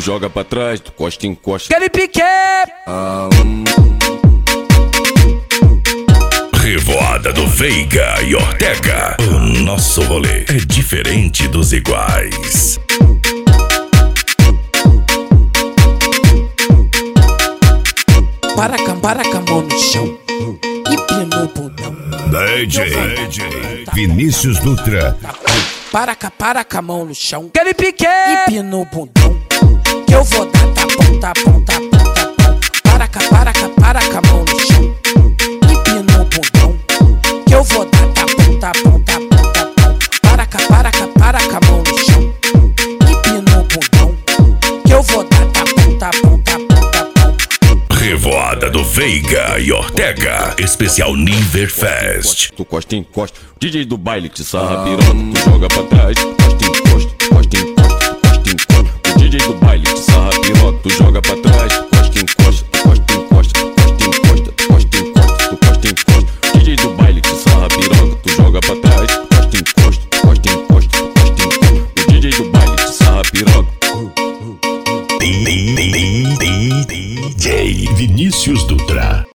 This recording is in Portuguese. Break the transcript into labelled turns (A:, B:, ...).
A: joga pra trás, tu costa, encosta.
B: Aquele pique!
C: Revoada do Veiga e Ortega. O nosso rolê é diferente dos iguais.
B: Para com a mão no chão e pino o bundão.
C: DJ Vinícius Dutra.
B: Para com a mão no chão. Aquele pique! E pino o bundão. Que eu vou dar tapão, tapão, tapão, tapão. Para com a mão no chão e pino o bundão. Que eu vou dar tapão, tapão, tapão, tapão. Para com a mão no chão e pino o bundão. Que eu vou dar tapão, tapão, tapão, tapão.
C: Revoada do Veiga e Ortega. Especial Niverfest.
A: Tu costa, encosta. DJ do baile que sarra piroca, tu joga pra trás, tu costa, encosta.